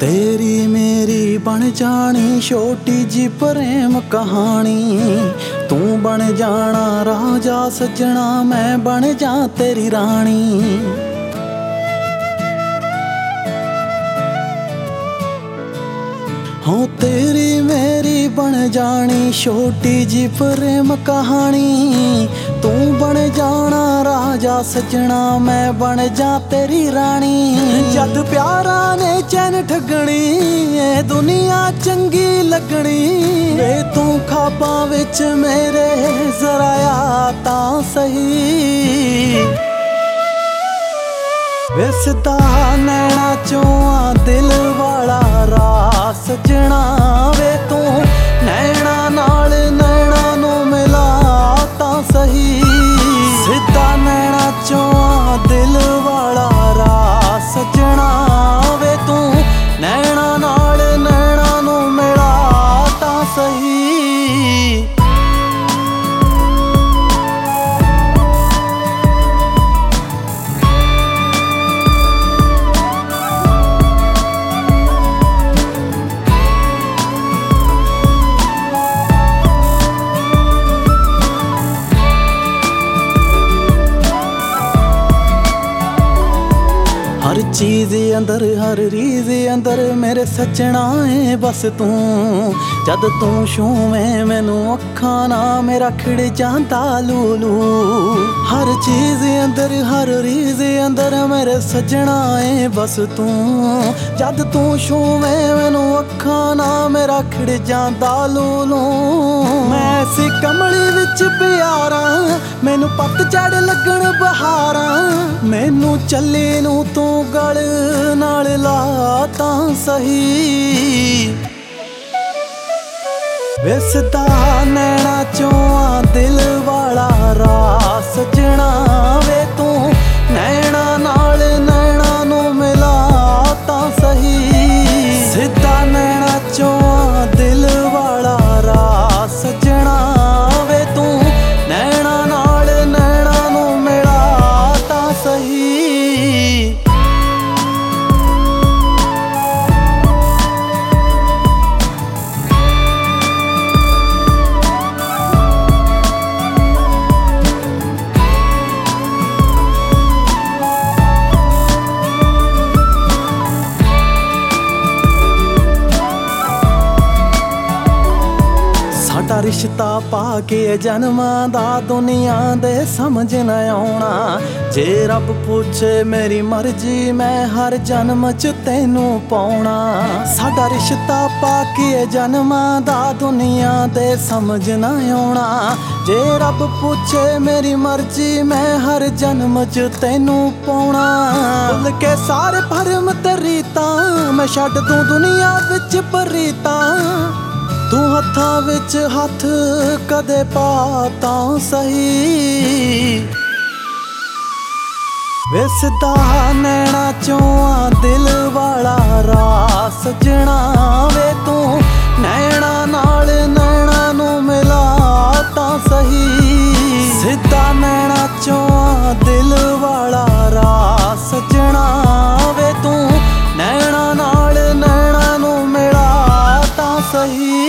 तेरी मेरी बन जानी छोटी जी प्रेम कहानी। तू बन जाना राजा सजना, मैं बन जा तेरी रानी। हो तेरी मेरी बन जानी छोटी जी प्रेम कहानी। तू बन जाना राजा सजना, मैं बन जा तेरी रानी। जद प्यारा ने चैन ठगनी, ये दुनिया चंगी लगनी। वे तू खाबां विच मेरे जरा आ तां सही। विसदा नैना चों दिल वाला राह सजना। वे तू नैना नाल नैना नूं मिला तां सही। सिद्धा नैना चों दिल वाला राह सजना। वे तू नैना नाल नैना नूं मिला तां सही। हर चीज़ अंदर हर रीज़ अंदर मेरे सजना है बस तू। जद तू छूवें मैनू अखां ना मेरा खिड़ जांदा लूलू। हर चीज़ अंदर हर रीज़ अंदर मेरे सजना है बस तू। जद तू छूवें मैनू अखां ना मेरा खिड़ जांदा लूलू। मैं ऐसी कमली विच प्यारा, मैनू पतझड़ लगण बहारा। मैनू चले नू तू गल नाल ला तां सही। विसदा नैना चों दिल वाला राह सजना। वे तू नैना नाल नैना नूं मिला तां सही। सिद्धा नैना चों दिल वाला राह सजना। वे तू नैना नाल नैना नूं मिला तां सही। साडा रिश्ता पा के जन्मां दा दुनिया दे समझ न आउणा। जे रब पूछे मेरी मर्जी, मैं हर जन्म च तैनू पाउणा। साडा रिश्ता पा के जन्मां दा दुनिया दे समझ न आउणा। जे रब पूछे मेरी मर्जी, मैं हर जन्म च तैनू पाउणा। भुल के सारे भरम ते रीतां, मैं छड्ड दूं दुनिया विच परीतां। तू हत्थां विच हत्थ कदे पा तां सही। विसदा नैना चों दिल वाला राह सजना। वे तू नैना नाल नैना नूं मिला तां सही। सिद्धा नैना चों दिल वाला राह सजना। वे तू नैना नाल नैना नूं मिला तां सही।